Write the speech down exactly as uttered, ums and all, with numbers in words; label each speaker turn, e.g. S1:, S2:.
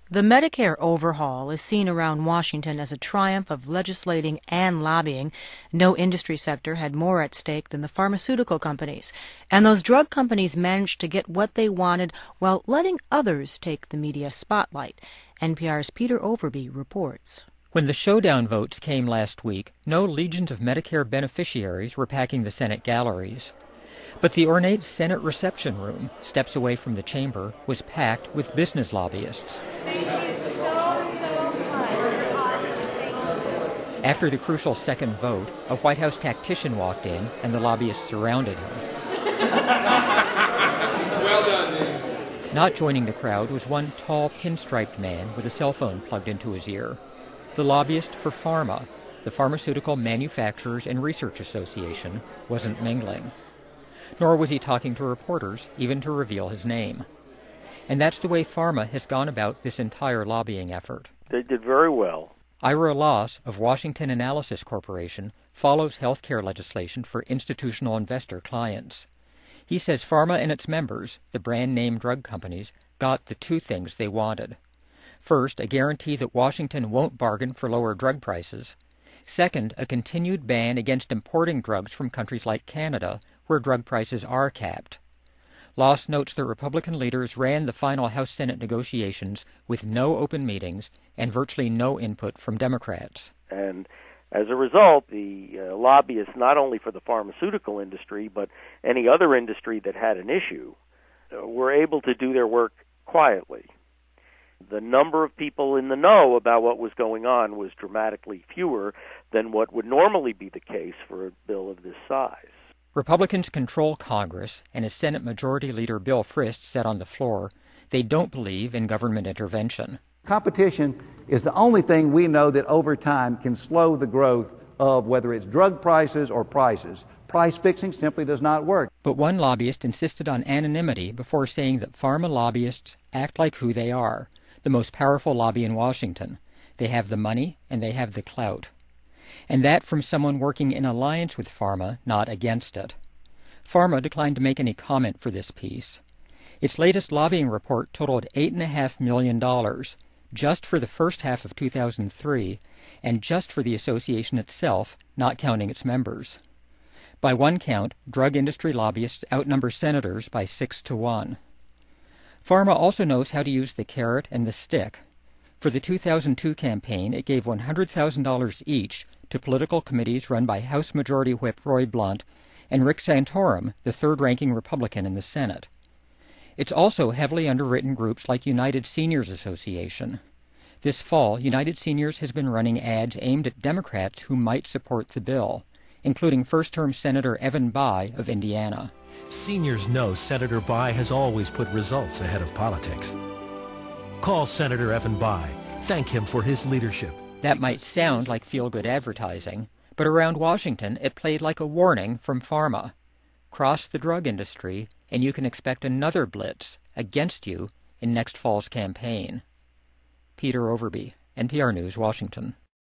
S1: The Medicare overhaul is seen around Washington as a triumph of legislating and lobbying. No industry sector had more at stake than the pharmaceutical companies, and those drug companies managed to get what they wanted while letting others take the media spotlight. N P R's Peter Overby reports.
S2: When the showdown votes came last week, no legions of Medicare beneficiaries were packing the Senate galleries. But the ornate Senate reception room, steps away from the chamber, was packed with business lobbyists. After the crucial second vote, a White House tactician walked in, and the lobbyists surrounded him.
S3: Well done, man.
S2: Not joining the crowd was one tall, pinstriped man with a cell phone plugged into his ear. The lobbyist for PhRMA, the Pharmaceutical Manufacturers and Research Association, wasn't mingling. Nor was he talking to reporters, even to reveal his name. And that's the way PhRMA has gone about this entire lobbying effort.
S4: They did very well.
S2: Ira Loss of Washington Analysis Corporation follows health care legislation for institutional investor clients. He says PhRMA and its members, the brand-name drug companies, got the two things they wanted. First, a guarantee that Washington won't bargain for lower drug prices. Second, a continued ban against importing drugs from countries like Canada, where drug prices are capped. Loss notes that Republican leaders ran the final House-Senate negotiations with no open meetings and virtually no input from Democrats.
S4: And as a result, the uh, lobbyists, not only for the pharmaceutical industry, but any other industry that had an issue, uh, were able to do their work quietly. The number of people in the know about what was going on was dramatically fewer than what would normally be the case for a bill of this size.
S2: Republicans control Congress, and as Senate Majority Leader Bill Frist said on the floor, they don't believe in government intervention.
S5: Competition is the only thing we know that over time can slow the growth of whether it's drug prices or prices. Price fixing simply does not work.
S2: But one lobbyist insisted on anonymity before saying that PhRMA lobbyists act like who they are, the most powerful lobby in Washington. They have the money and they have the clout. And that from someone working in alliance with PhRMA, not against it. PhRMA declined to make any comment for this piece. Its latest lobbying report totaled eight point five million dollars, just for the first half of two thousand three, and just for the association itself, not counting its members. By one count, drug industry lobbyists outnumber senators by six to one. PhRMA also knows how to use the carrot and the stick. For the two thousand two campaign, it gave one hundred thousand dollars each to political committees run by House Majority Whip Roy Blunt and Rick Santorum, the third-ranking Republican in the Senate. It's also heavily underwritten groups like United Seniors Association. This fall, United Seniors has been running ads aimed at Democrats who might support the bill, including first-term Senator Evan Bayh of Indiana.
S6: Seniors know Senator Bayh has always put results ahead of politics. Call Senator Evan Bayh. Thank him for his leadership.
S2: That might sound like feel-good advertising, but around Washington it played like a warning from PhRMA. Cross the drug industry, and you can expect another blitz against you in next fall's campaign. Peter Overby, N P R News, Washington.